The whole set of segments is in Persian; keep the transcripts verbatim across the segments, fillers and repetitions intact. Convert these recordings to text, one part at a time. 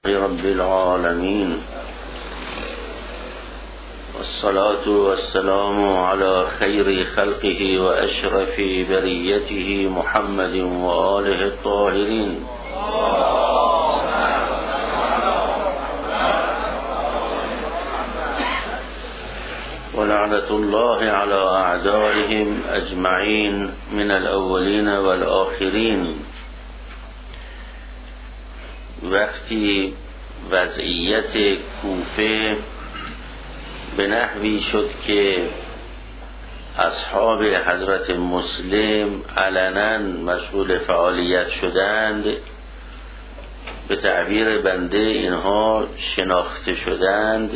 رب العالمين، والصلاة والسلام على خير خلقه وأشرف بريته محمد وآله الطاهرين. ولعنة الله على أعدائهم أجمعين من الأولين والآخرين. وقتی وضعیت کوفه به نحوی شد که اصحاب حضرت مسلم علنا مشغول فعالیت شدند، به تعبیر بنده اینها شناخته شدند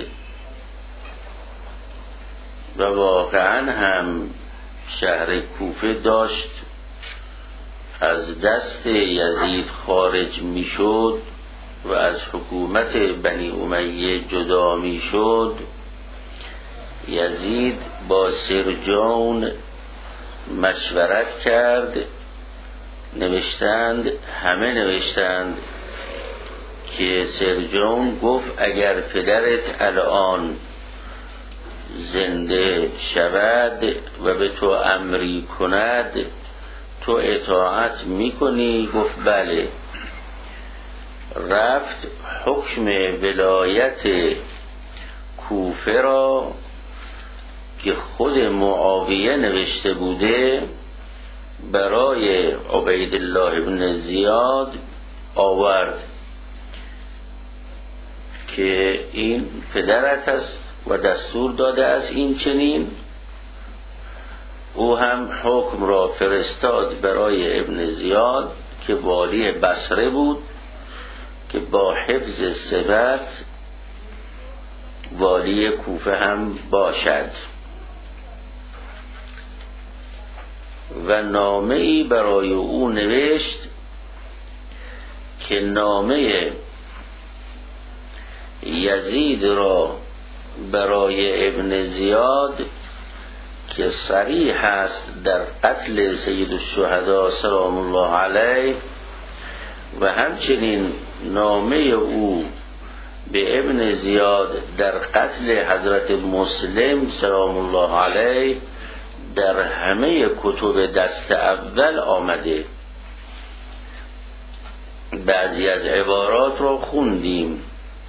و واقعا هم شهر کوفه داشت از دست یزید خارج می شد و از حکومت بنی امیه جدا می شد. یزید با سرجون مشورت کرد، نوشتند، همه نوشتند که سرجون گفت اگر پدرت الان زنده شود و به تو امری کند تو اطاعت میکنی؟ گفت بله. رفت حکم ولایت کوفه را که خود معاویه نوشته بوده برای عبیدالله بن زیاد آورد که این پدرت است و دستور داده از این چنین. او هم حکم را فرستاد برای ابن زیاد که والی بصره بود که با حفظ ثبت والی کوفه هم باشد و نامه‌ای برای او نوشت که نامه یزید را برای ابن زیاد که صریح است در قتل سید الشهدا سلام الله علیه و همچنین نامه او به ابن زیاد در قتل حضرت مسلم سلام الله علیه در همه کتب دست اول آمده. بعضی از عبارات را خوندیم.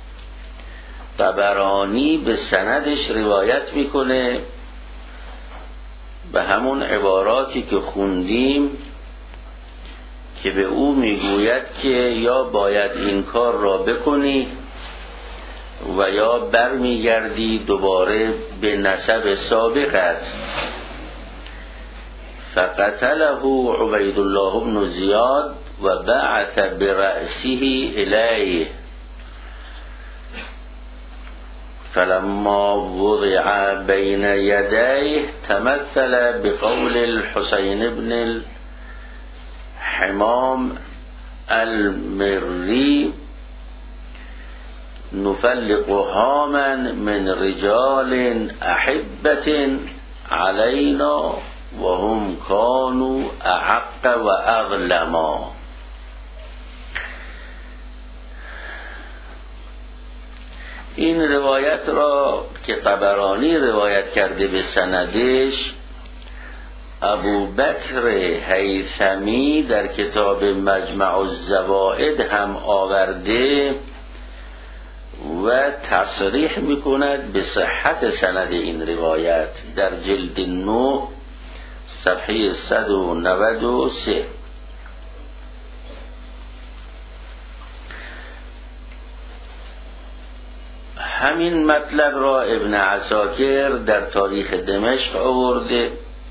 طبرانی به سندش روایت میکنه به همون عباراتی که خوندیم که به او میگوید که یا باید این کار را بکنی و یا برمیگردی دوباره به نسب سابقت. فقتله عبیدالله بن زیاد و بعث برأسه الیه فلما وضع بين يديه تمثل بقول الحسين بن الحمام المري نفلق هاما من رجال أحبة علينا وهم كانوا أحق وأظلما. این روایت را که طبرانی روایت کرده به سندش، ابو بکر هیثمی در کتاب مجمع الزوائد هم آورده و تصریح میکند به صحت سند این روایت در جلد نه صفحه صد و نود و سه. همین مطلب را ابن عساکر در تاریخ دمشق آورده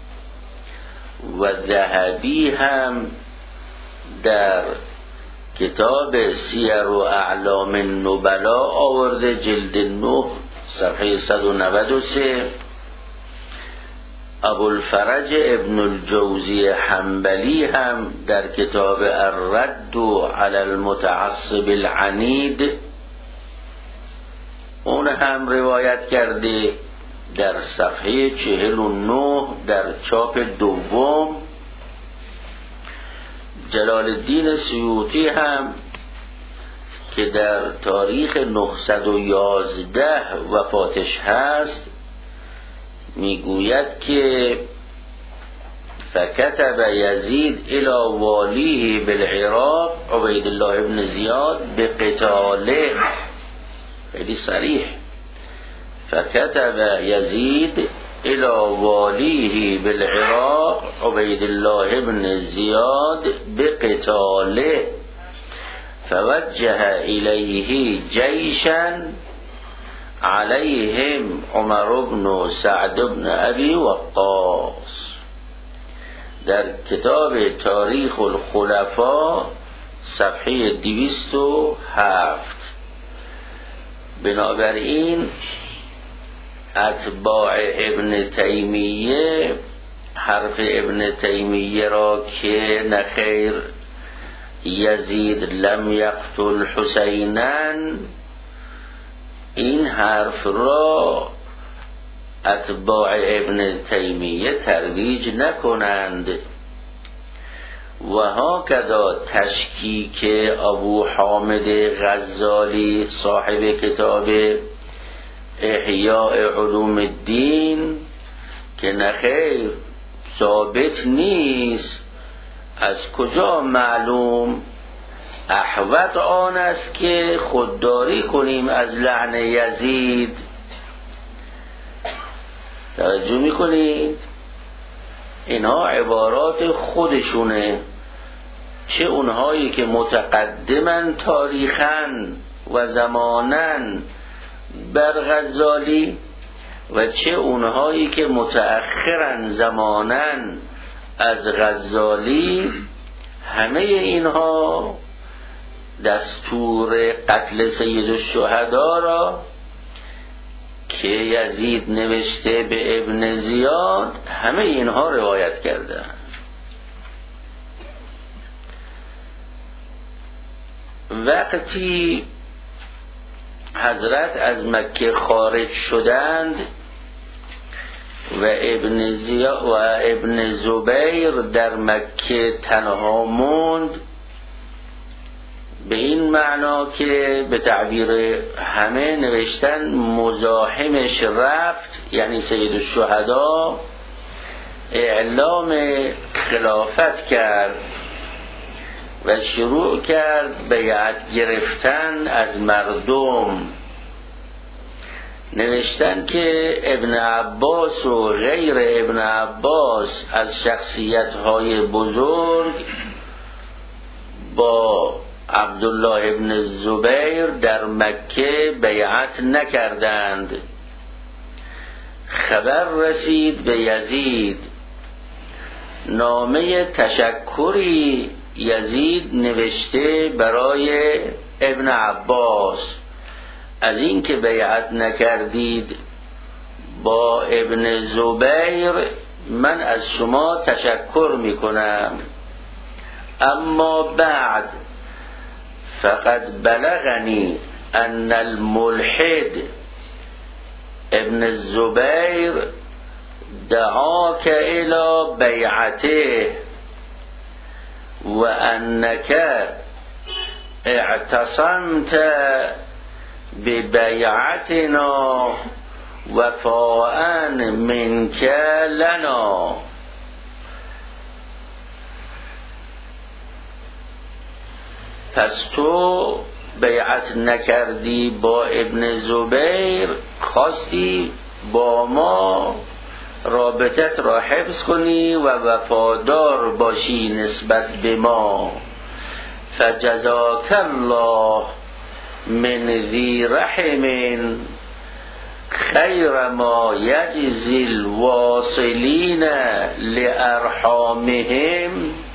و ذهبی هم در کتاب سیر و اعلام النبلا آورده جلد نه صفحه صد و نود و سه. ابوالفرج ابن الجوزی حنبلی هم در کتاب الرد علی المتعصب العنید اون هم روایت کرده در صفحه چهل و نه در چاپ دوم. جلال الدین سیوطی هم که در تاریخ نهصد و یازده وفاتش هست میگوید که فكتب یزید الی والیه بالعراق عبید الله بن زیاد بقتاله، خیلی صریح. فكتب یزید الی والیه بالعراق عبید الله بن زیاد بقتاله فوجه الیه جیشا علیهم عمر بن سعد بن ابی وقاص. در کتاب تاریخ الخلفاء صفحه دویست و هفت. بنابراین اتباع ابن تیمیه حرف ابن تیمیه را که نخیر یزید لم یقتل حسینن، این حرف را اتباع ابن تیمیه ترویج نکنند. و هاکذا تشکیک ابو حامد غزالی صاحب کتاب احیاء علوم الدین که نخیر ثابت نیست. از کجا معلوم؟ احوط آن است که خودداری کنیم از لعن یزید. توجه میکنید؟ اینها عبارات خودشونه، چه اونهایی که متقدمن تاریخاً و زماناً بر غزالی و چه اونهایی که متأخراً زماناً از غزالی، همه اینها دستور قتل سید الشهدا را که یزید نوشته به ابن زیاد، همه اینها روایت کرده. وقتی حضرت از مکه خارج شدند و ابن زیاد و ابن زبیر در مکه تنها موند، به این معنا که به تعبیر همه نوشتن مزاحمش رفت، یعنی سید الشهدا اعلام خلافت کرد و شروع کرد بیعت گرفتن از مردم. نوشتن که ابن عباس و غیر ابن عباس از شخصیت‌های بزرگ با عبدالله ابن زبیر در مکه بیعت نکردند. خبر رسید به یزید، نامه تشکری یزید نوشته برای ابن عباس از این که بیعت نکردید با ابن زبیر، من از شما تشکر میکنم، اما بعد فقد بلغنی ان الملحد ابن الزبیر دعاك الى بیعته و انك اعتصمت ببیعتنا وفاء منك لنا. پس تو بیعت نکردی با ابن زبیر، خواستی با ما رابطت را حفظ کنی و وفادار باشی نسبت به ما. فجزاک الله من ذی رحم خیر ما یجزی الواصلین لارحامهم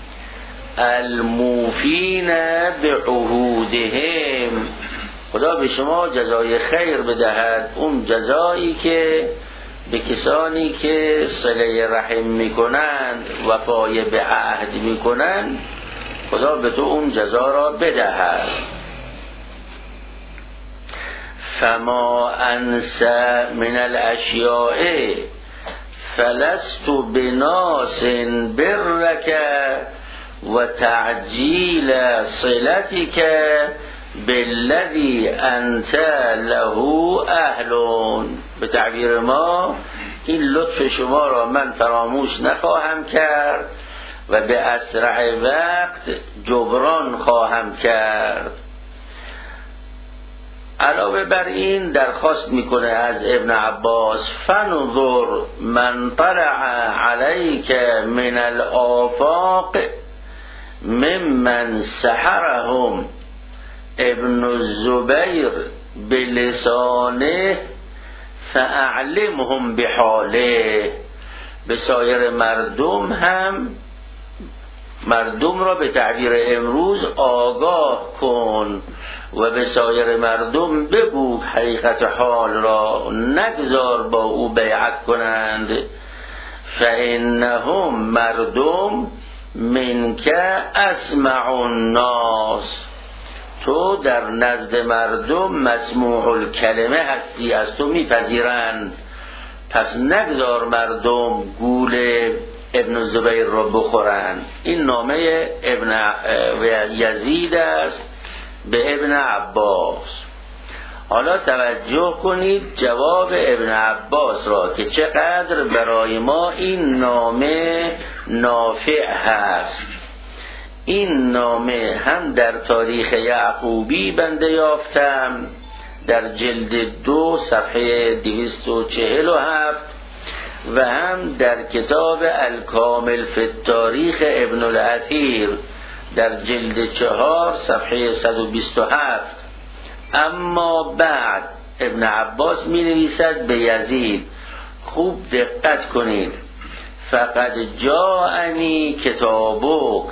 الموفین بعهودهم. خدا به شما جزای خیر بدهد، اون جزایی که به کسانی که صله رحم میکنند، وفای به عهد میکنند، خدا به تو اون جزا را بدهد. فما انس من الاشیاء فلست بناس برک و تعجیل صلتک بالذی انت له اهلون، به تعبیر ما این لطف شما را من فراموش نخواهم کرد و به اسرع وقت جبران خواهم کرد. علاوه بر این درخواست میکنه از ابن عباس فنظر من طلع علیک من الآفاق ممن سحرهم ابن الزبیر بلسانه فاعلمهم بحاله. به سایر مردم هم مردم را به تعبیر امروز آگاه کن و به سایر مردم بگو حقیقت حال را، نگذار با او بیعت کنند. فانهم مردم منک اسمع الناس، تو در نزد مردم مسموع الکلمه هستی، از تو میپذیرند، پس نگذار مردم گول ابن زبیر را بخورند. این نامه ابن یزید است به ابن عباس. حالا توجه کنید جواب ابن عباس را که چقدر برای ما این نامه نافع هست. این نامه هم در تاریخ یعقوبی بنده یافتم در جلد دو صفحه دویست و چهل و هفت و هم در کتاب الکامل فی التاریخ ابن الاثیر در جلد چهار صفحه صد و بیست و هفت. اما بعد ابن عباس می نویسد به یزید، خوب دقت کنید، فقد جاءنی کتابک،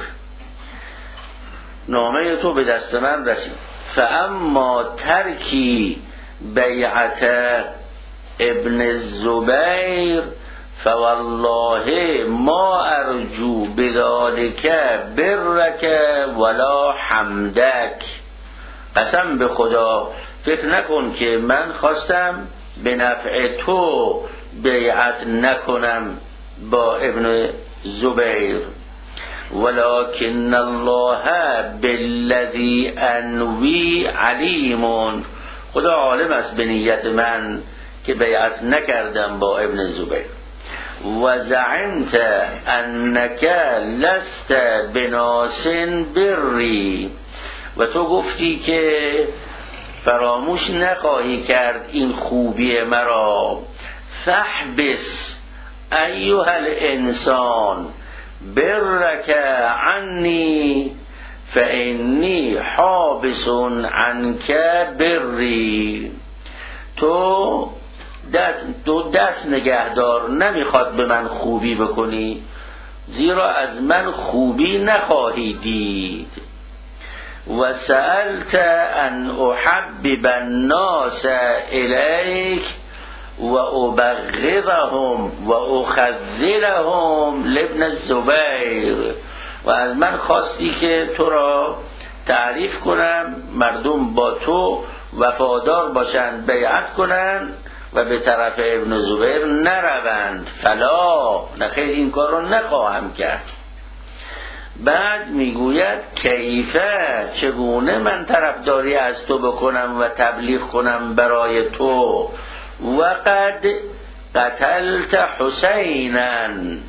نامه تو به دست من رسید، فاما ترکی بیعت ابن الزبیر فوالله ما ارجو بذلك برک ولا حمدک. قسم به خدا فکر نکن که من خواستم به نفع تو بیعت نکنم با ابن زبیر، ولكن الله بالذی انوی علیم، خدا عالم است به نیت من که بیعت نکردم با ابن زبیر. و زعمت انک لست بناس بری، و تو گفتی که فراموش نخواهی کرد این خوبی مرا. فاحبس ایها الانسان برک عنی فانی حابس عنک بری، تو دست دو دست نگهدار، نمیخواد به من خوبی بکنی زیرا از من خوبی نخواهی دید. و سألت ان احبب الناس الیک و ابغضهم و اخذلهم لابن الزبیر، و از من خواستی که تو را تعریف کنم، مردم با تو وفادار باشند، بیعت کنند و به طرف ابن زبیر نروند. فلا، نخیر این کار رو نخواهم کرد. بعد میگوید کیفه، چگونه من طرفداری از تو بکنم و تبلیغ کنم برای تو، وقد قتلت حسینا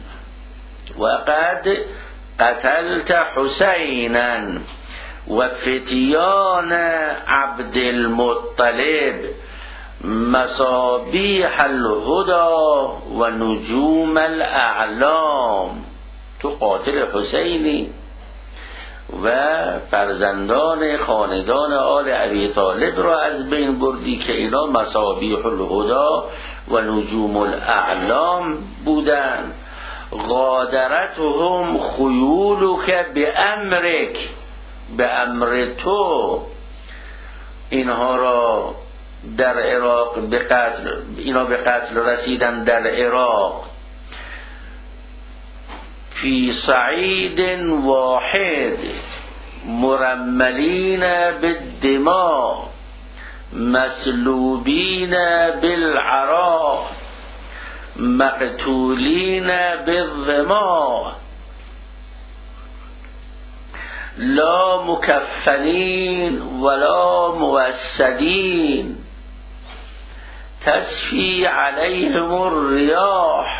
وقد قتلت حسینا و فتیان عبد المطلب مصابیح الهدى و نجوم الاعلام. تو قاتل حسینی و فرزندان خاندان آل ابی طالب را از بین بردی که اینا مصابیح الهدى و نجوم الاعلام بودند. غادرتهم خیولک بامرک، به امر تو اینها را در عراق به قتل اینا به قتل رسیدن در عراق. فی صعید واحد مرملین بالدماء مسلوبین بالعراق مقتولین بالظما لا مکفنین ولا موسدین تسفی علیهم الریاح.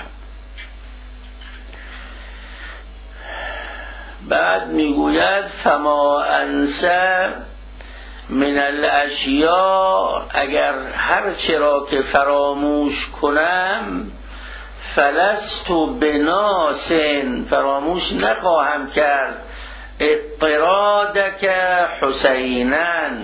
بعد میگوید فما انسى من الاشیاء، اگر هر چرا که فراموش کنم، فلست بناسن، فراموش نخواهم کرد، اضطرادک حسینن،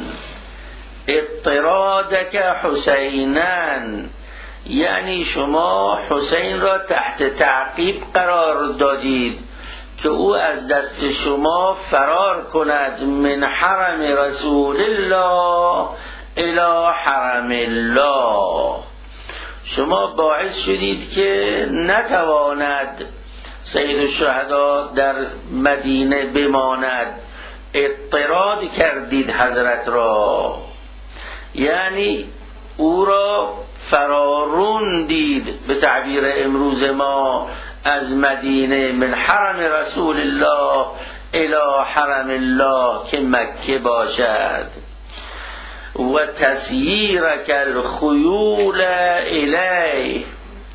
اضطرادک حسینن، یعنی شما حسین را تحت تعقیب قرار دادید که او از دست شما فرار کند، من حرم رسول الله الی حرم الله. شما باعث شدید که نتواند سید الشهدا در مدینه بماند، اضطراد کردید حضرت را، یعنی او را فرارون دید به تعبیر امروز ما از مدینه، من حرم رسول الله الی حرم الله که مکه باشد. و تسییرک الخیول الیه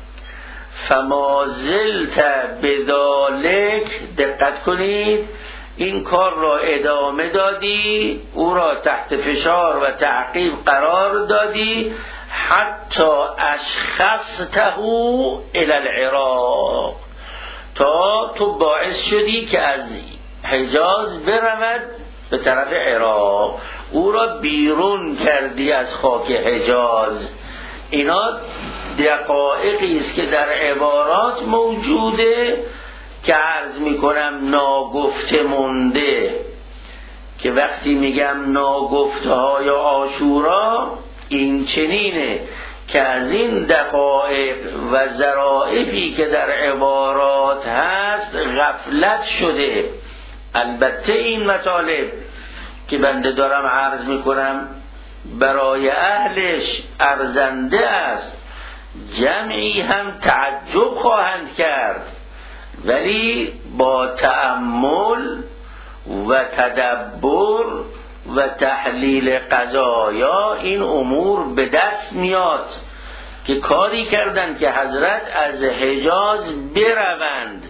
فما زلت بذالک، دقت کنید، این کار را ادامه دادی، او را تحت فشار و تعقیب قرار دادی، حتی اشخصته الی العراق، تا تو باعث شدی که از حجاز برود به طرف عراق، او را بیرون کردی از خاک حجاز. اینا دقایقی است که در عبارات موجوده که عرض میکنم ناگفته مونده، که وقتی میگم ناگفته های عاشورا این چنینه که از این دقایق و ظرافی که در عبارات هست غفلت شده. البته این مطالب که بنده دارم عرض میکنم برای اهلش ارزنده است، جمعی هم تعجب خواهند کرد، ولی با تأمل و تدبر و تحلیل قضایا این امور به دست میاد که کاری کردند که حضرت از حجاز بروند.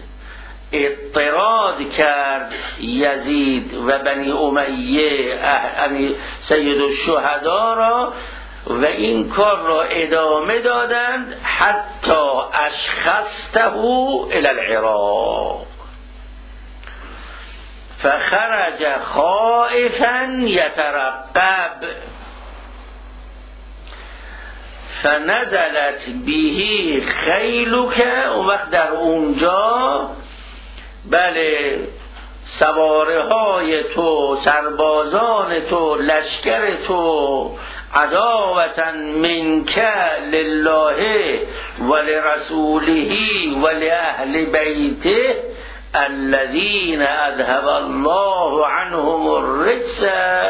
اضطراد کرد یزید و بنی امیه سید الشهدا را و این کار را ادامه دادند حتی اشخصته الی العراق. فخرج خائفا یترقب فنزلت به خیلک. اون وقت در اونجا بله سواره های تو، سربازان تو، لشکر تو، عداوة منک لله ولرسوله ولأهل بیته الذين اذهب الله عنهم الرجس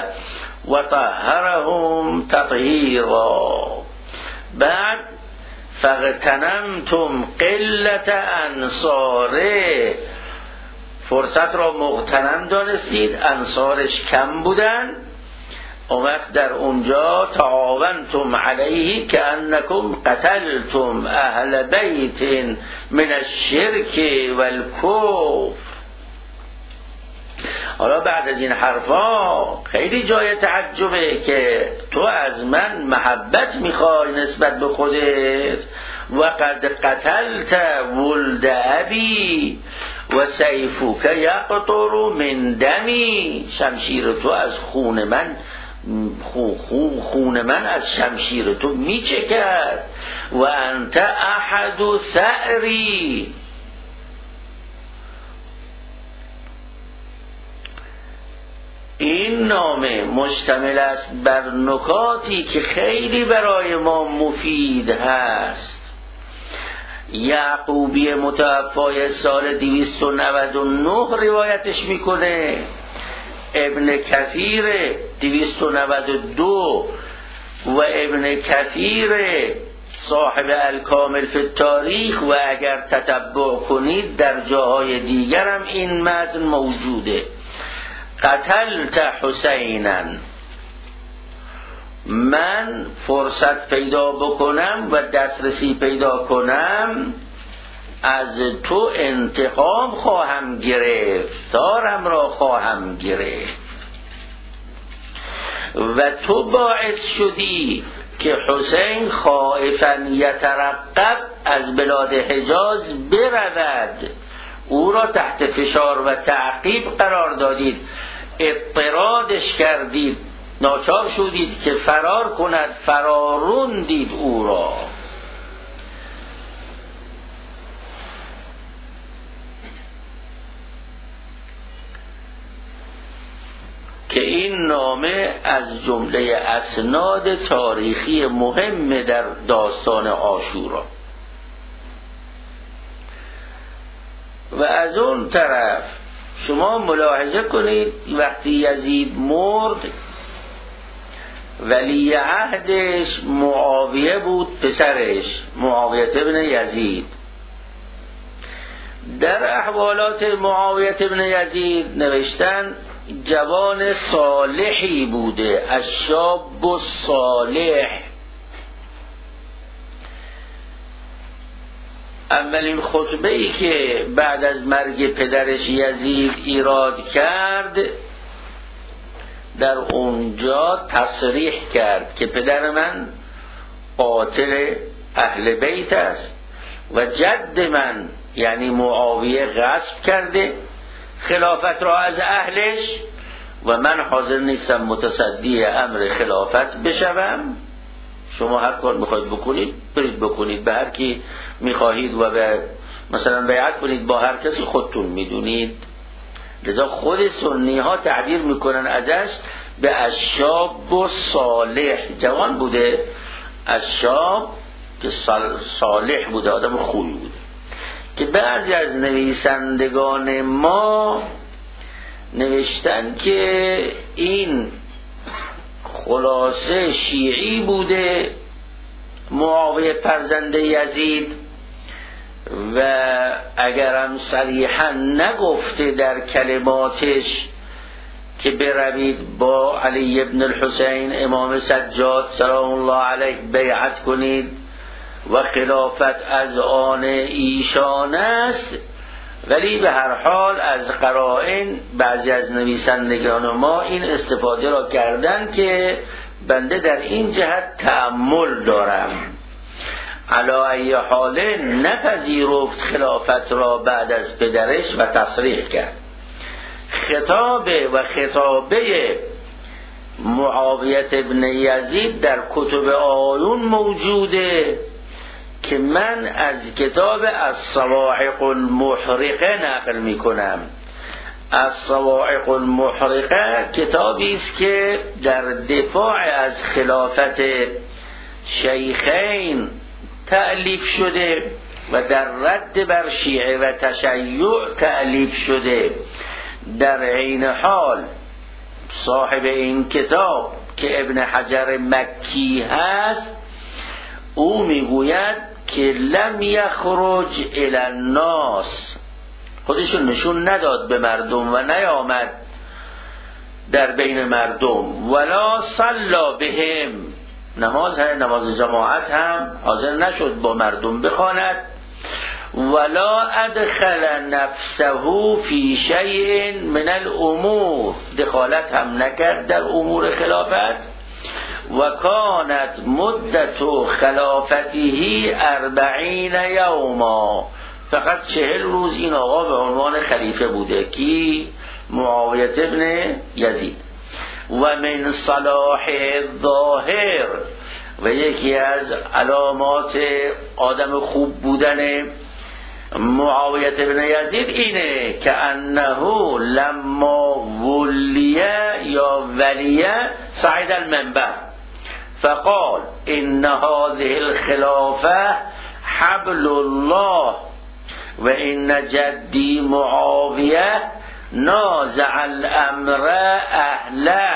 وطهرهم تطهیرا. بعد فاغتنمتم قلت انصاره، فرصت را مغتنم دانستید، انصارش کم بودن. اون وقت در اونجا تعاونتم علیه که انکم قتلتم اهل بیت من الشرک والکفر. حالا بعد از این حرفا خیلی جای تعجبه که تو از من محبت میخوای نسبت به خودت، و قد قتلت ولد ابی و سیفک یقطر من دمی، شمشیر تو از خون من خون من از شمشیر تو میچکد. و انت احد ثأری، این نامه مشتمل است بر نکاتی که خیلی برای ما مفید هست. یعقوبی متوفای سال دویست و نود و نه روایتش میکنه، ابن کثیر دویست و نود و دو و ابن کثیر صاحب الکامل فی التاریخ، و اگر تتبع کنید در جاهای دیگر هم این متن موجوده. قتلت حسینا، من فرصت پیدا بکنم و دسترسی پیدا کنم از تو انتقام خواهم گرفت، دارم را خواهم گرفت. و تو باعث شدی که حسین خائفاً یترقب از بلاد حجاز برود، او را تحت فشار و تعقیب قرار دادید، اضطرادش کردید، ناچار شدید که فرار کند، فراروندید او را. که این نامه از جمله اسناد تاریخی مهم در داستان عاشورا. و از اون طرف شما ملاحظه کنید وقتی یزید مرد، ولی عهدش معاویه بود، پسرش معاویه ابن یزید. در احوالات معاویه ابن یزید نوشتن جوان صالحی بوده، الشاب الصالح. اولین خطبه‌ای که بعد از مرگ پدرش یزید ایراد کرد، در اونجا تصریح کرد که پدر من قاتل اهل بیت است و جد من یعنی معاویه غصب کرده خلافت را از اهلش و من حاضر نیستم متصدی امر خلافت بشوم. شما هر کار میخواید بکنید برید بکنید، به هر کی میخواهید و به مثلا بیعت کنید با هر کسی خودتون میدونید. لذا خود سنی ها تعبیر میکنن ازش به الشاب و صالح، جوان بوده، الشاب که صالح بوده، آدم خوبی بوده. که بعضی از نویسندگان ما نوشتن که این خلاصه شیعی بوده، معاویه فرزند یزید، و اگرم صریحا نگفته در کلماتش که بروید با علی ابن الحسین امام سجاد سلام الله علیه بیعت کنید و خلافت از آن ایشان است، ولی به هر حال از قرائن بعضی از نویسندگان ما این استفاده را کردن که بنده در این جهت تأمل دارم. علی ای حال نپذیرفت خلافت را بعد از پدرش و تصریح کرد. خطابه و خطابه معاویه ابن یزید در کتب آیون موجوده که من از کتاب الصواعق المحرقه نقل می کنم. الصواعق المحرقه کتابی است که در دفاع از خلافت شیخین تألیف شده و در رد بر شیعه و تشیع تألیف شده. در عین حال صاحب این کتاب که ابن حجر مکی هست، او میگوید که لم یخرج الی الناس، خودشون نشون نداد به مردم و نیامد در بین مردم، ولا صلا بهم، نماز هم نماز جماعت هم حاضر نشد با مردم بخواند، ولا ادخل نفسه فی شیء من الامور، دخالت هم نکرد در امور خلافت. و کانت مدت خلافته اربعین یوما، فقط چهل روز این آقا به عنوان خلیفه بوده کی؟ معاویه ابن یزید. و من صلاح الظاهر، و یکی از علامات آدم خوب بودن معاویه ابن یزید اینه که انه لما ولیه یا ولیه صعد المنبر فقال ان هذه الخلافه حبل الله و ان جدی معاویه نازع الامر اهله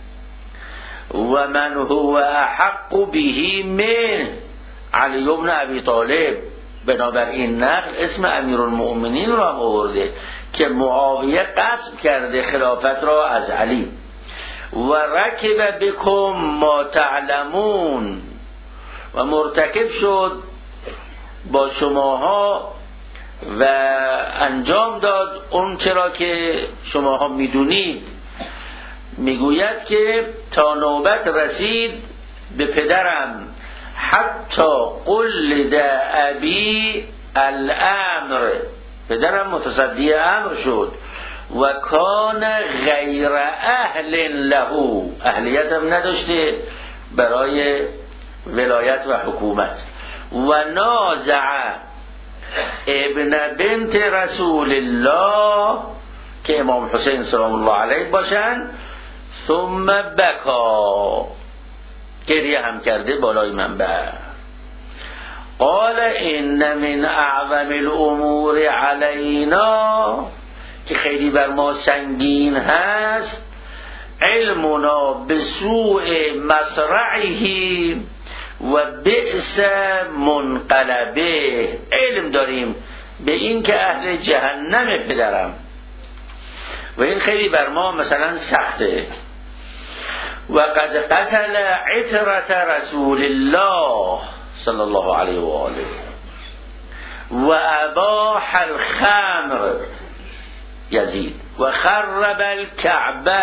و من هو احق به من علی بن ابی طالب. بنابراین نقل اسم امیرالمؤمنین را آورده که معاویه غصب کرده خلافت را از علی. و رکب بکم ما تعلمون، و مرتکب شد با شماها و انجام داد اون چرا که شماها میدونید. میگوید که تا نوبت رسید به پدرم حتی قلد ابی الامر، پدرم متصدی امر شد و کان غیر اهل له، اهلیت هم نداشته برای ولایت و حکومت. و نازع ابن بنت رسول الله که امام حسین سلام الله علیه باشن، ثم بکا، گریه هم کرده بالای منبر. قال ان من اعظم الامور علینا، که خیلی بر ما سنگین هست، علمنا بسوء مصرعه و بئس منقلبه، علم داریم به این که اهل جهنم پدرم و این خیلی بر ما مثلا سخته. و قد قتل عترة رسول الله صلی الله علیه و آله و اباح الخمر یزید و خرب الکعبه.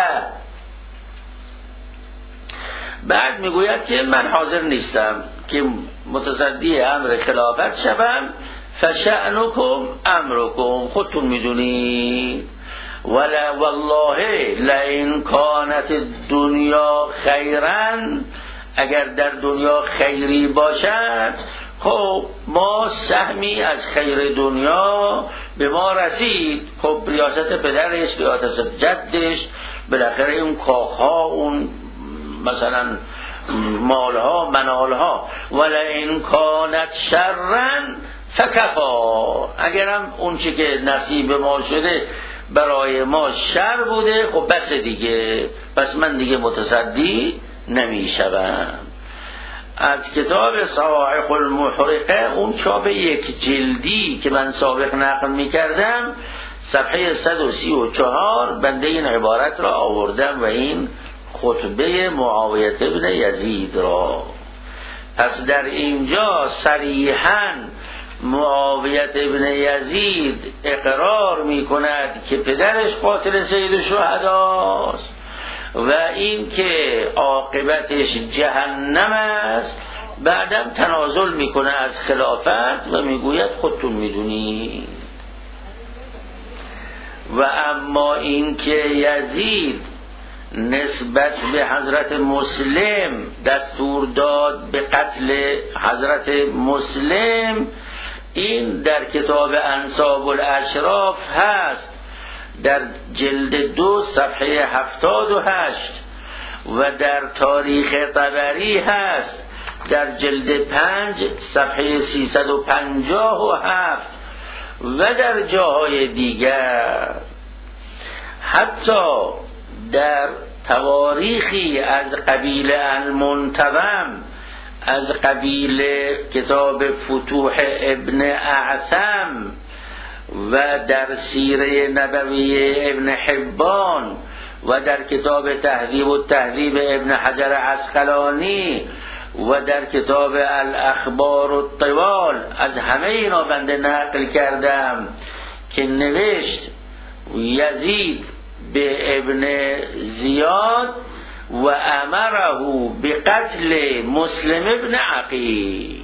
بعد میگوید که من حاضر نیستم که متصدی امر خلافت شوم، فشأنکم امرکم، خودتون میدونید. ولا والله لئن کانت الدنیا خیرا، اگر در دنیا خیری باشد، خب ما سهمی از خیر دنیا به ما رسید. خب ریاست پدرش، ریاست جدش، بالاخره اون کاخها، اون مثلا مالها، منالها. ولئن کانت شرا فکفا، اگرم اون چی که نصیب ما شده برای ما شر بوده، خب بس دیگه، پس من دیگه متصدی نمی شوم. از کتاب صواعق المحرقه، اون چاپ یک جلدی که من سابق نقل می کردم، صفحه صد و سی و چهار، بنده این عبارت را آوردم و این خطبه معاویه ابن یزید را. پس در اینجا صریحاً معاویه ابن یزید اقرار می کند که پدرش قاتل سید الشهداست و این که عاقبتش جهنم است. بعدم تنازل می کنه از خلافت و می گوید خودتون می دونید. و اما این که یزید نسبت به حضرت مسلم دستور داد به قتل حضرت مسلم، این در کتاب انساب الاشراف هست، در جلد دو صفحه هفتاد و هشت، و در تاریخ طبری هست در جلد پنج صفحه سیصد و پنجاه و هفت و در جاهای دیگر. حتی در تواریخی از قبیل المنتظم، از قبیل کتاب فتوح ابن اعثم و در سیره نبوی ابن حبان و در کتاب تهذیب و تهذیب ابن حجر عسقلانی و در کتاب الاخبار الطوال، از همه اینا بنده نقل کردم که نوشت یزید به ابن زیاد و امره به قتل مسلم ابن عقیل.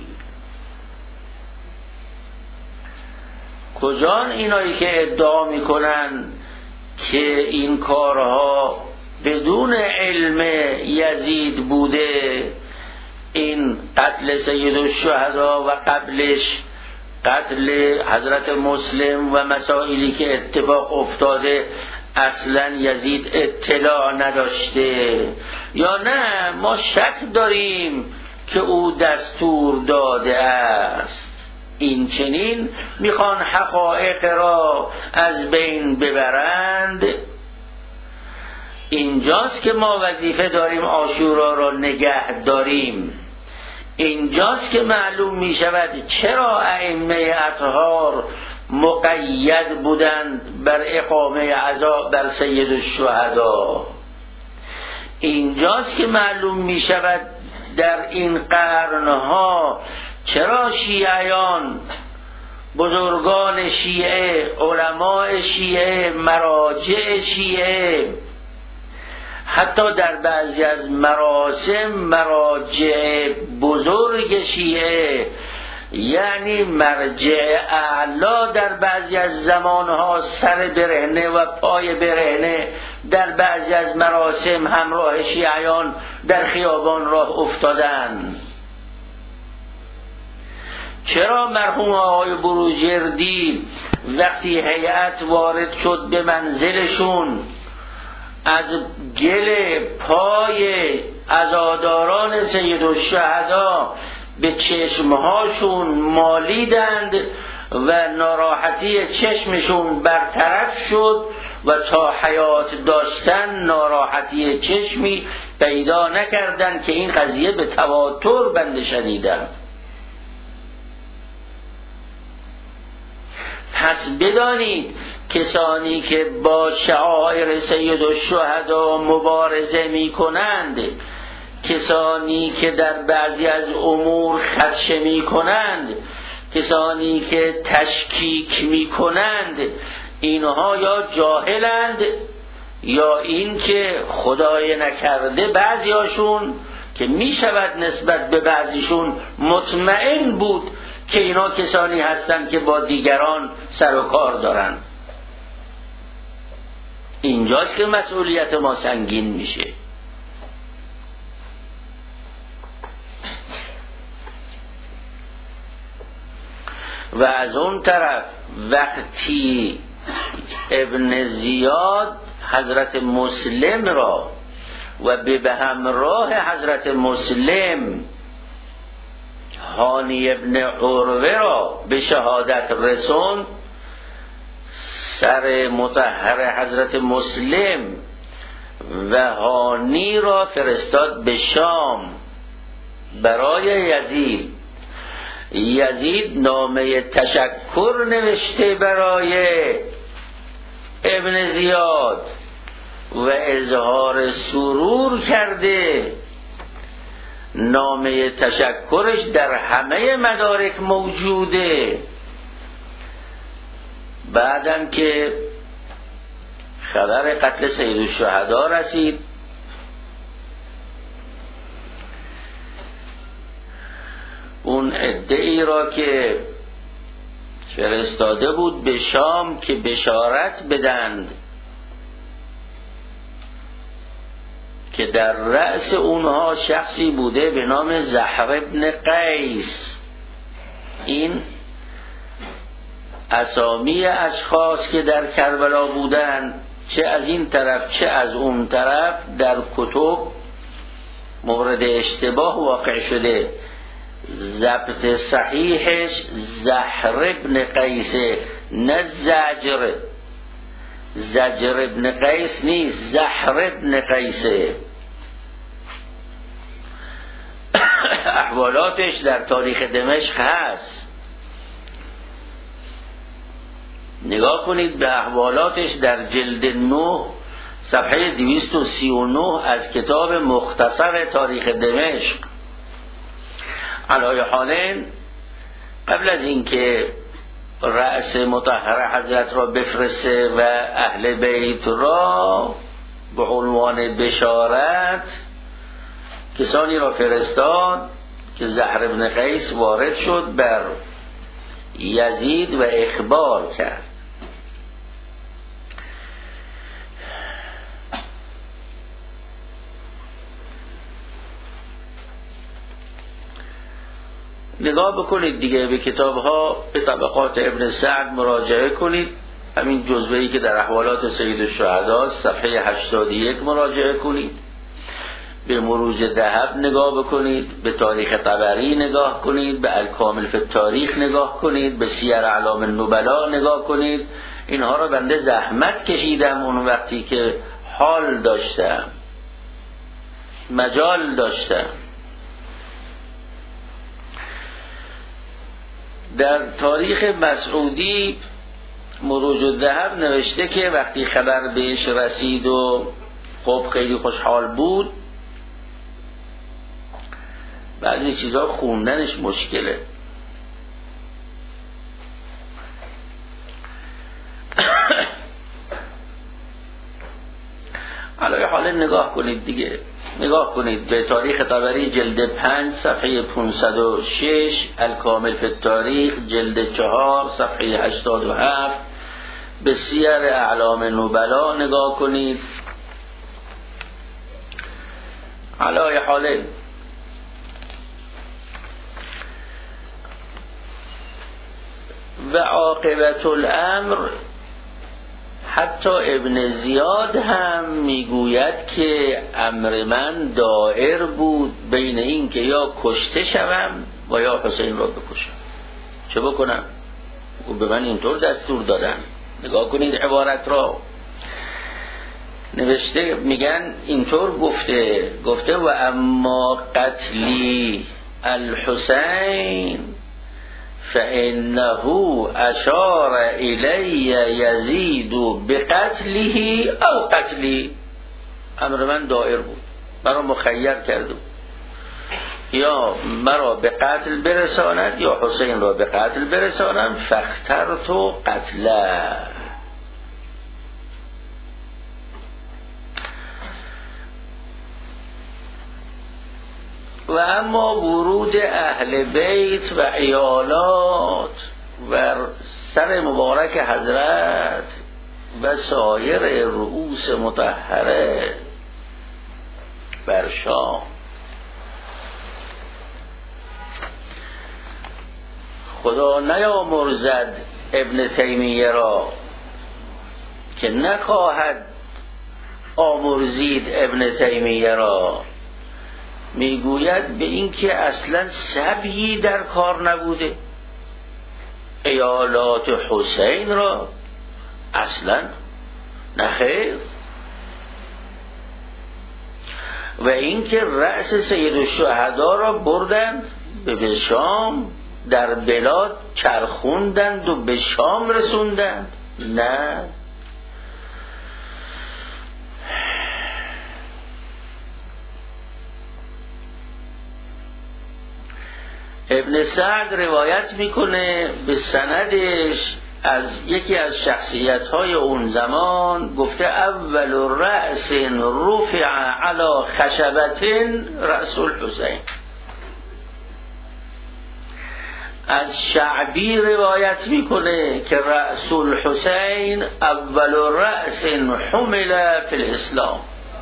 کجان اینایی که ادعا میکنن که این کارها بدون علم یزید بوده، این قتل سید الشهدا و قبلش قتل حضرت مسلم و مسائلی که اتفاق افتاده اصلا یزید اطلاع نداشته، یا نه ما شک داریم که او دستور داده است. این چنین میخوان حقایق را از بین ببرند. اینجاست که ما وظیفه داریم عاشورا را نگه داریم. اینجاست که معلوم می شود چرا ائمه اطهار مقید بودند بر اقامه عزا بر سید الشهدا. اینجاست که معلوم می شود در این قرنها چرا شیعیان، بزرگان شیعه، علماء شیعه، مراجع شیعه، حتی در بعضی از مراسم مراجع بزرگ شیعه، یعنی مرجع اعلا در بعضی از زمانها سر برهنه و پای برهنه در بعضی از مراسم همراه شیعیان در خیابان راه افتادند. چرا مرحوم آقای بروجردی وقتی هیئت وارد شد به منزلشون از گل پای عزاداران سید الشهدا به چشمهاشون مالیدند و ناراحتی چشمشون برطرف شد و تا حیات داشتن ناراحتی چشمی پیدا نکردند که این قضیه به تواتر بنده شنیدند؟ پس بدانید کسانی که با شعائر سید الشهدا مبارزه می کنند، کسانی که در بعضی از امور خدشه می کنند، کسانی که تشکیک می کنند، اینها یا جاهلند یا این که خدای نکرده بعضیاشون که می شود نسبت به بعضیشون مطمئن بود که اینا کسانی هستند که با دیگران سر و کار دارند. اینجاست که مسئولیت ما سنگین میشه. و از اون طرف وقتی ابن زیاد حضرت مسلم را و به همراه حضرت مسلم هانی ابن عروه را به شهادت رسوند، سر مطهر حضرت مسلم و هانی را فرستاد به شام برای یزید. یزید نامه تشکر نوشته برای ابن زیاد و اظهار سرور کرده. نامه تشکرش در همه مدارک موجوده. بعدم که خبر قتل سید الشهدا رسید، اون عده‌ای را که فرستاده بود به شام که بشارت بدند که در رأس اونها شخصی بوده به نام زهر ابن قیس. این اسامی اشخاص که در کربلا بودند چه از این طرف چه از اون طرف در کتب مورد اشتباه واقع شده. ضبط صحیحش زهر ابن قیس نه زجر. زجر ابن قیس نیست، زهر ابن قیسه. احوالاتش در تاریخ دمشق هست، نگاه کنید به احوالاتش در جلد نه صفحه دویست و سی و نه از کتاب مختصر تاریخ دمشق. علای حالین قبل از اینکه رأس مطهر حضرت را بفرسته و اهل بیت را به عنوان بشارت کسانی را فرستاد که زهر ابن قیس وارد شد بر یزید و اخبار کرد. نگاه بکنید دیگه به کتاب ها، به طبقات ابن سعد مراجعه کنید. همین جزوه‌ای که در احوالات سید الشهدا صفحه هشتاد و یک مراجعه کنید. به مروج ذهب نگاه بکنید، به تاریخ طبری نگاه کنید، به الکامل فی التاریخ نگاه کنید، به سیر اعلام النبلا نگاه کنید. اینها را بنده زحمت کشیدم اون وقتی که حال داشتم، مجال داشتم. در تاریخ مسعودی مروج الذهب نوشته که وقتی خبر بهش رسید و خب خیلی خوشحال بود، بعضی چیزا خوندنش مشکله. حالا حالا نگاه کنید دیگه، نگاه کنید به تاریخ طبری جلد پنج صفحه پانصد و شش، الکامل فی التاریخ جلد چهار صفحه هشتاد و هفت، به سیر اعلام نبلا نگاه کنید. حالا حالا و عاقبت الامر، حتی ابن زیاد هم میگوید که امر من دائر بود بین این که یا کشته شوم و یا حسین را بکشم. چه بکنم؟ و به من اینطور دستور دادن. نگاه کنید عبارت را، نوشته، میگن اینطور گفته گفته و اما قتلی الحسین فإنه اشار الی یزید بقتله او قتلی. امر من دائر بود، مرا مخیر کرده، یا مرا به قتل برساند یا حسین را به قتل برسانم. فاخترت قتله. و اما ورود اهل بیت و ایالات و سر مبارک حضرت و سایر رؤوس مطهره بر شام، خدا نیامرزد ابن تیمیه را که نخواهد آمرزید ابن تیمیه را، میگوید به این که اصلا سبیی در کار نبوده، ایالات حسین را اصلا نخیر، و این که رأس سید الشهدا را بردند به شام، در بلاد چرخوندند و به شام رسوندند. نه، ابن سعد روایت میکنه به سندش از یکی از شخصیت‌های اون زمان، گفته اول رأس رفع علی خشبة رأس الحسین. از شعبی روایت میکنه که رأس الحسین اول رأس حمل فی الاسلام.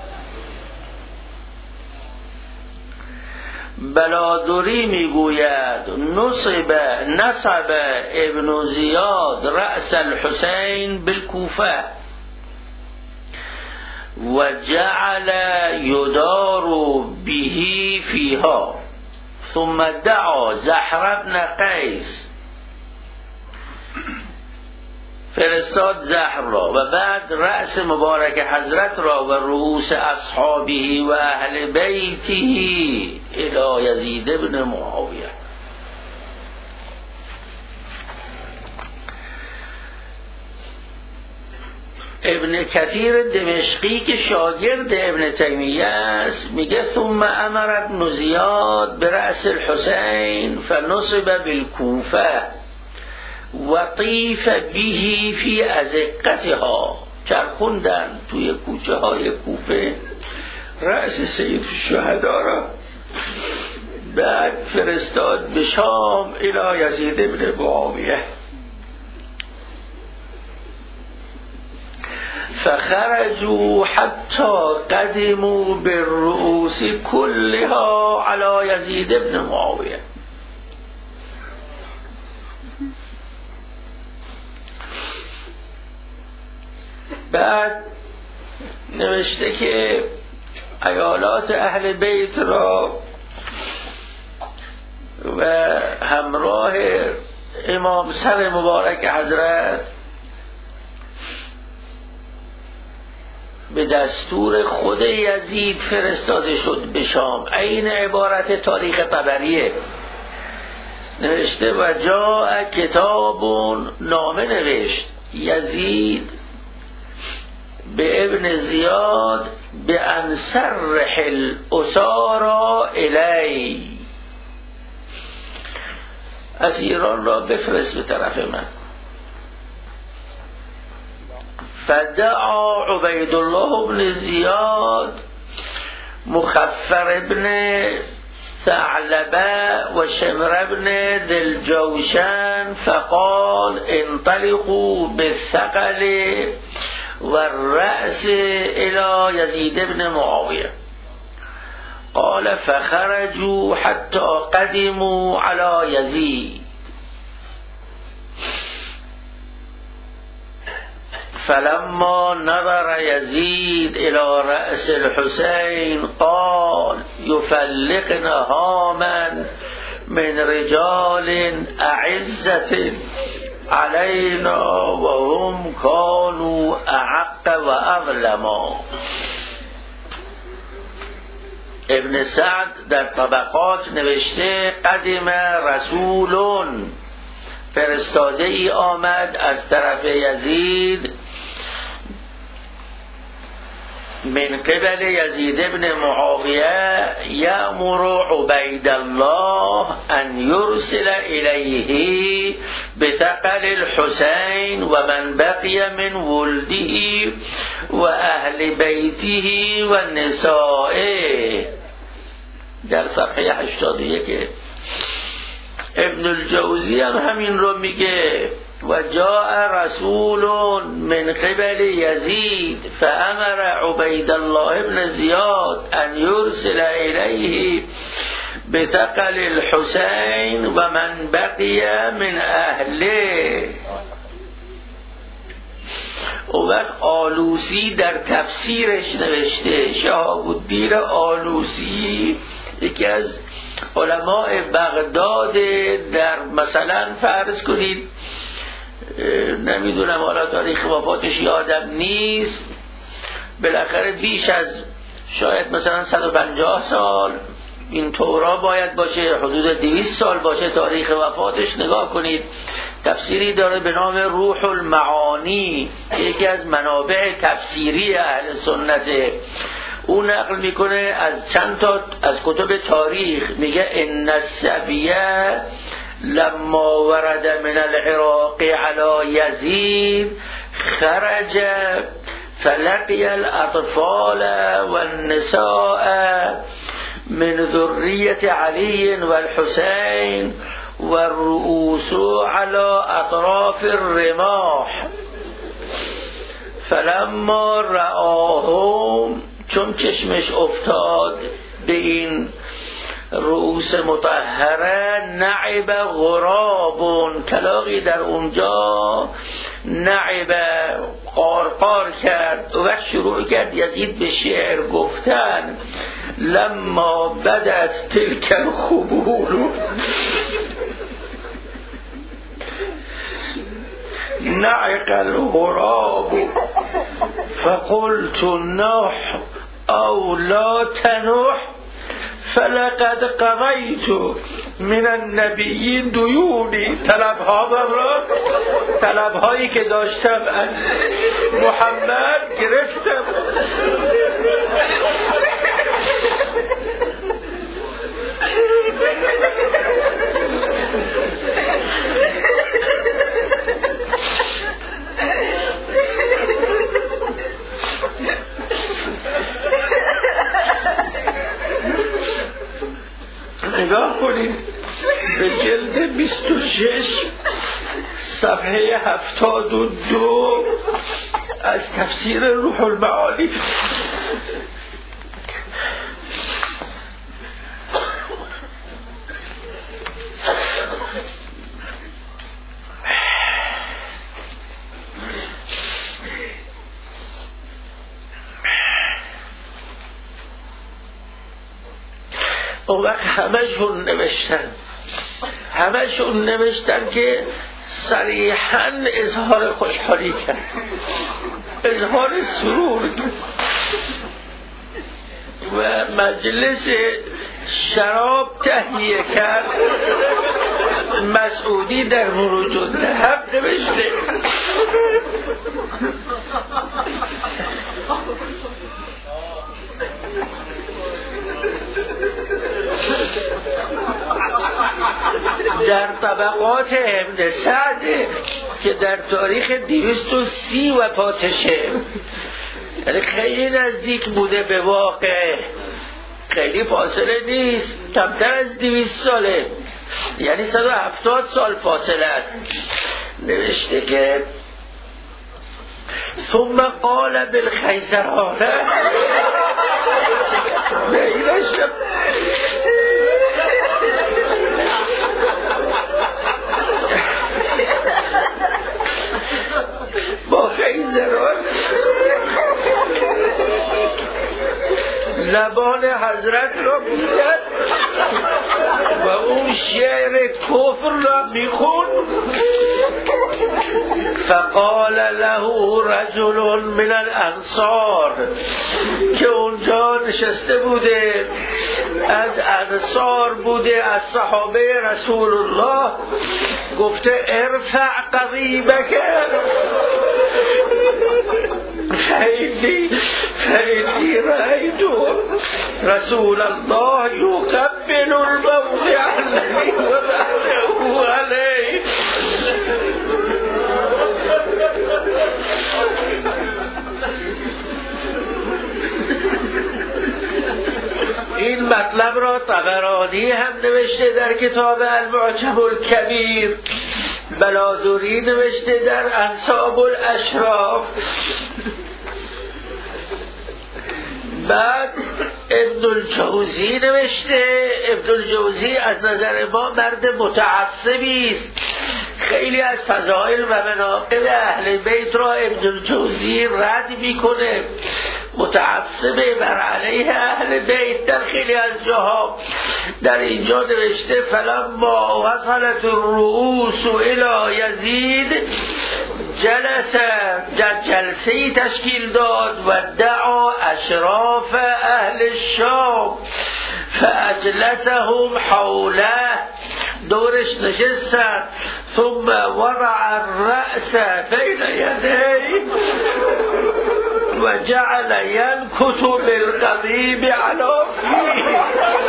بلادری میگوید نصب نصب ابن زیاد رأس الحسین بالکوفه و جعل یدار به فیها ثم دعا زهر بن قیس، فرستاد زهر را و بعد رأس مبارک حضرت را و رؤوس اصحابه و اهل بیته الی یزید بن معاویه. ابن کثیر دمشقی که شاگرد ابن تیمیه است میگه ثم امر ابن زیاد برأس الحسین فنصب بالکوفه و طیف به فی ازقتها، چرخوندن توی کوچه های کوفه رأس سید الشهدا را، بعد فرستاد به شام الی یزید ابن معاویه. فخرجوا حتی قدموا بالرؤوس كلها على یزید ابن معاویه. بعد نوشته که ایالات اهل بیت را و همراه امام سر مبارک حضرت به دستور خود یزید فرستاده شد به شام. این عبارت تاریخ طبریه. نوشته و جاء کتاب، نامه نوشت یزید به ابن زیاد به انصرح الاسارا الی، از ایران را بفرست به طرف من. فدعا عبید الله ابن زیاد مخفر ابن ثعلبه و شمر ابن ذی الجوشن فقال انطلقوا بالثقل والرأس الى یزید ابن معاویه. قال فخرجوا حتى قدموا على يزيد فلما نظر يزيد إلى رأس الحسين قال يفلقن هاما من رجال أعزة علينا وهم كانوا أعق وأظلما. ابن سعد در طبقات نوشته قدم رسولون، فرستاده ای آمد از طرف یزید من قبل یزید ابن معاویه یأمر عبید الله ان یرسل الیه بثقل الحسین و من بقی من ولده و اهل بیته و نسائه. در صفحه هشتاد و یک ابن الجوزی هم همین رو میگه و جاء رسول من قبل یزید فامر عبید الله ابن زیاد ان یرسل الیه بثقل الحسین و من بقی من اهله. او وقت آلوسی در تفسیرش نوشته، شهاب الدین آلوسی یکی از علماء بغداد، در مثلا فرض کنید نمیدونم حالا تاریخ وفاتش یادم نیست، بالاخره بیش از شاید مثلا صد و پنجاه سال این تورا باید باشه، حدود دویست سال باشه تاریخ وفاتش. نگاه کنید تفسیری داره به نام روح المعانی، یکی از منابع تفسیری اهل سنته. او نقل میکنه از چند تا از کتب تاریخ، میگه ان السبیه لما ورد من العراق على یزید خرج فلقی الاطفال والنساء من ذریة علی والحسین والرؤوس على اطراف الرماح فلما رآهم، چون چشمش افتاد به این رؤوس مطهره، نعب غراب، کلاغی در اونجا نعب قارقار کرد و وقت شروع کرد یزید به شعر گفتن لما بدت تلک الخبول نعق الغراب فقلت نح او لا تنح فلقد قضیت من النبیین دیونی. طلبها را طلبهایی که داشتم از محمد گرفتم. نگاه کنید به جلد بیست و شش صفحه هفتاد و دو از تفسیر روح المعانی. اون وقت همه‌شون نوشتن همه‌شون نوشتن که صریحاً اظهار خوشحالی کرد، اظهار سرور کرد و مجلس شراب تهیه کرد. مسعودی در مروج الذهب نوشته در طبقات ابن سعد که در تاریخ دویست و سی وفاتشه، یعنی خیلی نزدیک بوده به واقع، خیلی فاصله نیست، کمتر از دویست ساله، یعنی صد و هفتاد سال فاصله است. نوشته که ثم قال بالخیزرانه با خیزران لبان حضرت را بیدد و اون شعر کفر را میخون. فقال له رجل من الانصار، که اونجا نشسته بوده از انصار بوده، از صحابه رسول الله، گفته ارفع قضیبک، خیلی خیلی رأیتو رسول الله یقبل الموضع الذی وضعه علیه. این مطلب را طبرانی هم نوشته در کتاب المعجم الکبیر، بلادری نوشته در انساب الاشراف. بعد ابن الجوزی نوشته، ابن الجوزی از نظر ما مرد متعصبی است، خیلی از فضائل و مناقب اهل بیت را ابن الجوزی رد میکنه، متعصبه بر علیه اهل بیت در خیلی از جاها. در اینجا نوشته فلما وصلت الرؤوس الى یزید جلسه، در جلسه‌ای تشکیل داد و دعا اشراف اهل الشام فاجلسهم حوله، دورش نشستن. ثم وضع الرأس بین یدیه و جعل ینکت بالقضیب علی فیه.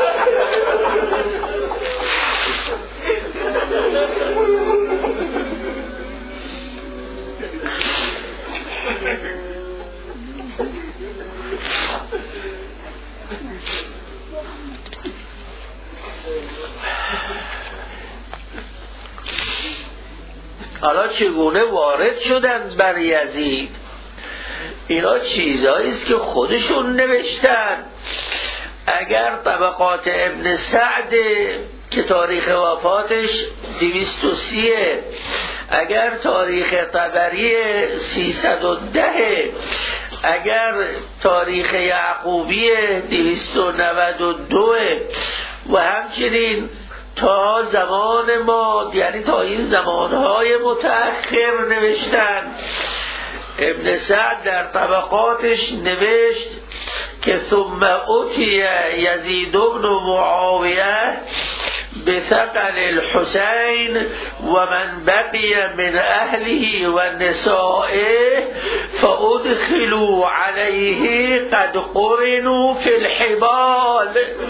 حالا چگونه وارد شدند بر یزید؟ اینا چیزایی است که خودشون نوشتن. اگر طبقات ابن سعد که تاریخ وفاتش دویست و سیه، اگر تاریخ طبری سیصد و ده، اگر تاریخ یعقوبی دویست و نود و دو و همچنین تا زمان ما، یعنی تا این زمانهای متأخر نوشتن. ابن سعد در طبقاتش نوشت که ثم اتی یزید بن معاویه بثقل الحسین و من بقی من اهله و نسائه فادخلوا علیه قد قرنوا فی الحبال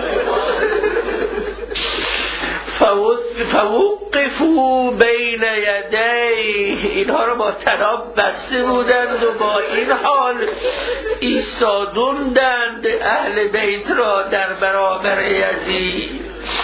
فوقفوا بین یدیه. اینها رو با طناب بسته بودند و با این حال ایستادوندند اهل بیت را در برابر یزید.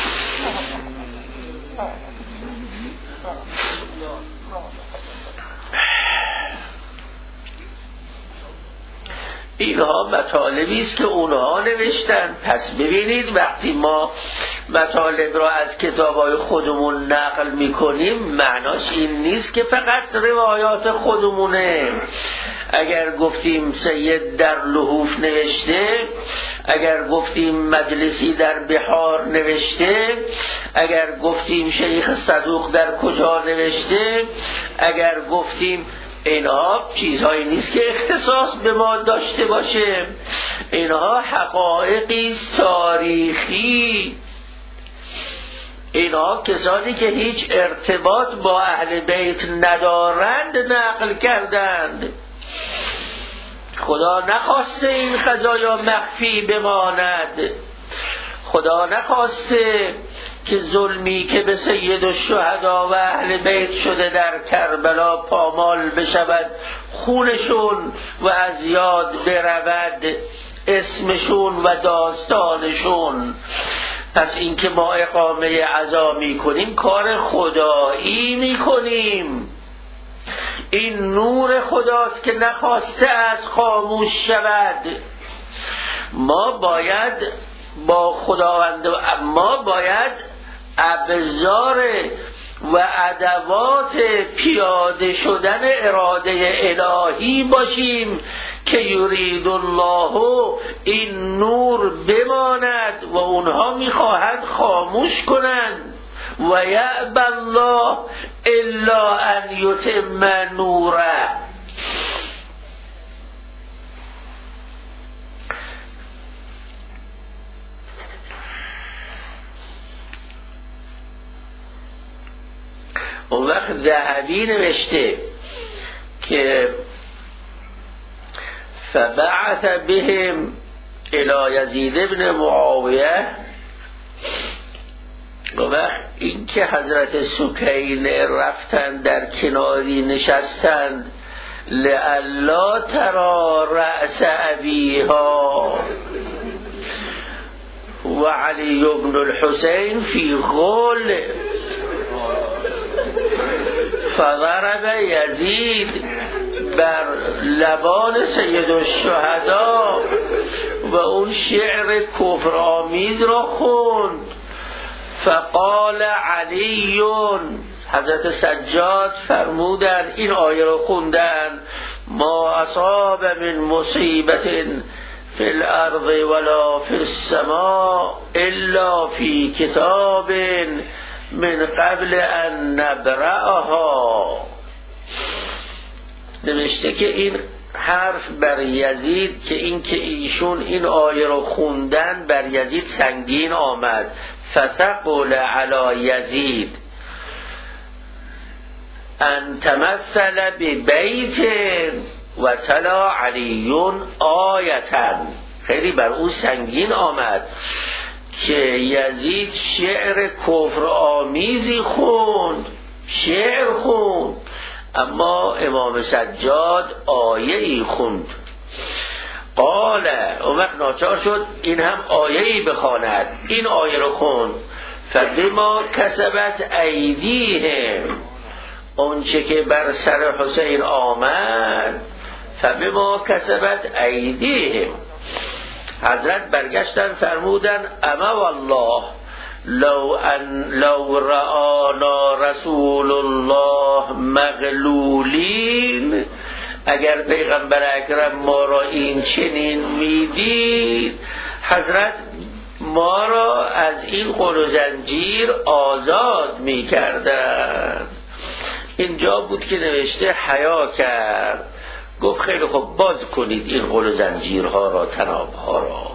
اینها مطالبی است که اونها نوشتن. پس ببینید وقتی ما مطالب را از کتابای خودمون نقل میکنیم، معناش این نیست که فقط روایات خودمونه. اگر گفتیم سید در لحوف نوشته، اگر گفتیم مجلسی در بحار نوشته، اگر گفتیم شیخ صدوق در کجا نوشته، اگر گفتیم، اینها چیزهایی نیست که اختصاص به ما داشته باشه. اینها حقایقی تاریخی، اینا کسانی که هیچ ارتباط با اهل بیت ندارند نقل کردند. خدا نخواسته این خزایا مخفی بماند، خدا نخواسته که ظلمی که به سید الشهدا و اهل بیت شده در کربلا پامال بشود، خونشون و از یاد برود اسمشون و داستانشون. پس این که ما اقامه عزا می کنیم کار خدایی می کنیم، این نور خداست که نخواسته از خاموش شود. ما باید با خداوند ما باید ابزار و ادوات پیاده شدن اراده الهی باشیم که یرید الله این نور بماند و اونها میخواهند خاموش کنند. و یأبی الله الا ان یتم نوره. اون وقت ذهبی نوشته که فبعث بهم الی یزید بن معاویه. و وقت این که حضرت سکین رفتن در کناری نشستند لئلا ترى رأس ابیها و علی بن الحسین فی غل فضرب یزید بر لبان سید الشهدا و اون شعر کفرآمیز را خوند. فقال علی، حضرت سجاد فرمودن این آیه را خوندن ما اصاب من مصیبت فی الارض ولا فی السماء الا فی کتاب من قبل ان نبرأها. نوشته که این حرف بر یزید که این که ایشون این آیه رو خوندن بر یزید سنگین آمد. فثقل علی یزید ان تمثل ببیت و تلا علیون آیتا. خیلی بر او سنگین آمد که یزید شعر کفر آمیزی خوند، شعر خوند، اما امام سجاد آیه ای خوند. قال اون وقت ناچار شد این هم آیه ای بخواند. این آیه رو خوند فبما کسبت ایدیهم، اون چه که بر سر حسین آمد فبما کسبت ایدیهم. حضرت برگشتن فرمودن اما والله لو ان لو رآنا رسول الله مغلولین، اگر پیغمبر اکرم ما را این چنین میدید حضرت ما را از این قل و زنجیر آزاد میکردن. اینجا بود که نوشته حیا کرد، گفت خیلی خوب باز کنید این قل و زنجیرها را، تنابها را.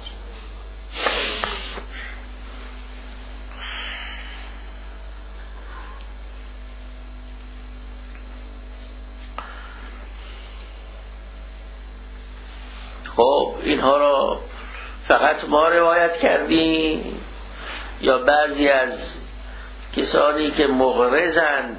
خب اینها را فقط ما روایت کردیم یا بعضی از کسانی که مغرضن،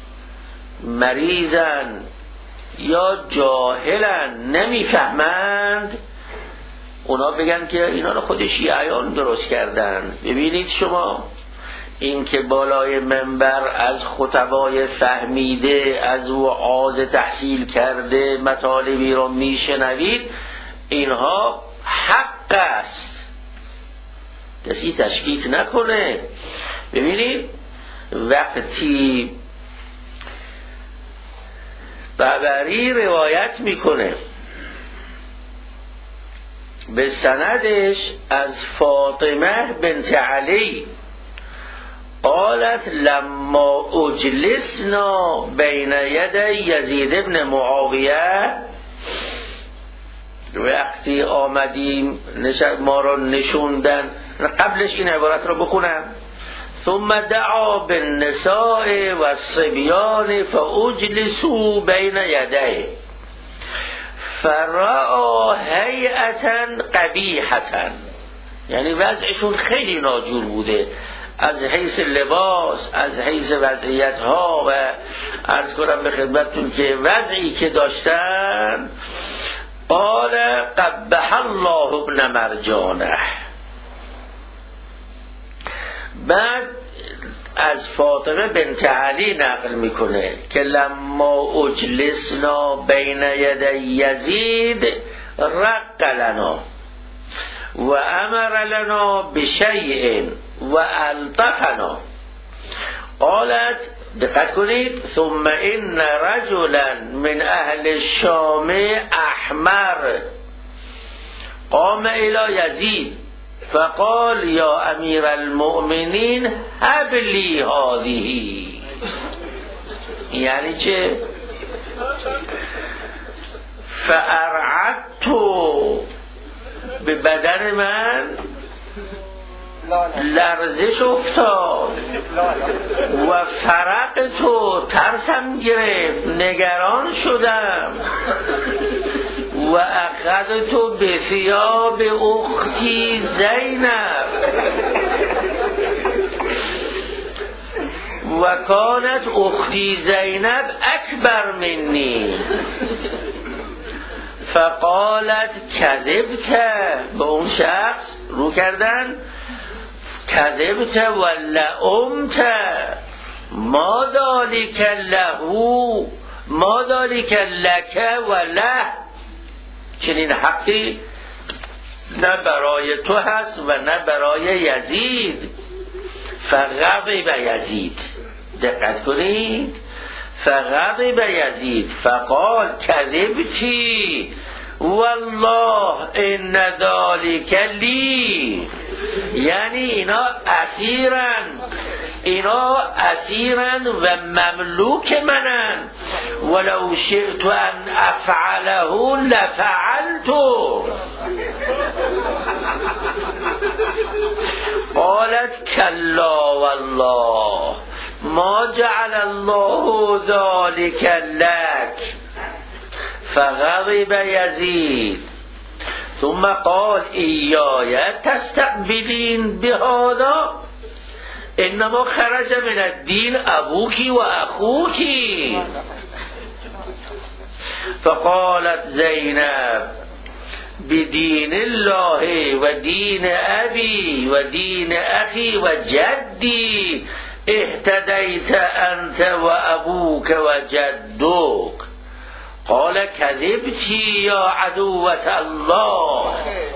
مریضن یا جاهلن، نمیفهمند، اونا بگن که اینا رو خود شیعیان درست کردن. ببینید شما این که بالای منبر از خطبای فهمیده، از وعاظ تحصیل کرده مطالبی رو میشنوید، اینها حق است، کسی تشکیک نکنه. ببینید وقتی طبری روایت میکنه به سندش از فاطمه بنت علی قالت لما اجلسنا بین ید یزید ابن معاویه، وقتی آمدیم ما را نشوندن. قبلش این عبارت را بخونم ثم دعا بالنساء والصبيان فاجلسوا بین یدیه فرأى هیئة قبیحة، یعنی وضعشون خیلی ناجور بوده از حیث لباس، از حیث وضعیت ها، و عرض کنم به خدمتتون که وضعی که داشتن. قال قبح الله ابن مرجانه. بعد از فاطمه بنت علی نقل میکنه که لما اجلسنا بین یدی یزید رق لنا و امر لنا بشیء و الطفنا. قالت، دقت کنید، ثم ان رجلا من اهل الشام احمر قام الى یزید فقال یا امیر المؤمنین هب لی هذه. یعنی چه؟ فارعدت، به بدن من لرزش افتاد و فرقت، ترسم گرفت، نگران شدم. و اخذت به ثیاب اختی زینب و کانت اختی زینب اکبر منی فقالت کذبت، به اون شخص رو کردن، کذبت و لعمت ما ذالک له ما ذالک لک و له، چنین حقی نه برای تو هست و نه برای یزید. فغضب یزید، دقت کنید، فغضب یزید فقال کذبتی والله ان ذلک لی. یعنی اینا اسیرن، اینا اسیرن و مملوک منن، ولو شئت ان افعله لفعلت. قالت کلا والله ما جعل الله ذلك لك. فغضب یزید ثم قال ایای تستقبلین بهذا انما خرج من الدین ابوکی و اخوکی. فقالت زینب بدین الله و دین ابی و دین اخی و جدی اهتدیت انت و ابوک و جدک. قال کذبتی یا عدوة الله.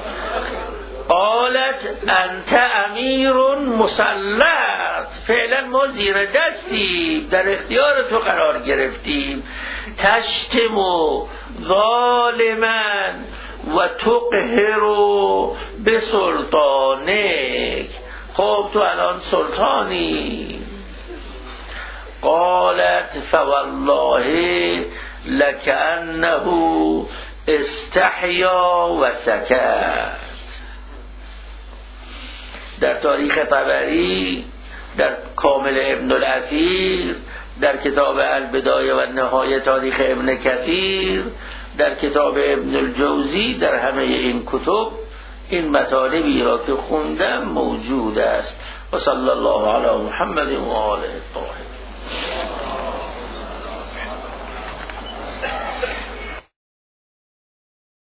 قالت انت امیر مسلط، فعلا ما زیر دستی در اختیار تو قرار گرفتیم. تشتم ظالما و تقهر بسلطانک. خب تو الان سلطانی. قالت فوالله لکأنه استحیا و سکت. در تاریخ طبری، در کامل ابن الاثیر، در کتاب البدایه و نهایه تاریخ ابن کثیر، در کتاب ابن الجوزی، در همه این کتب این مطالبی را که خوندم موجود است. و صلی الله علی محمد و آله الطاهرین.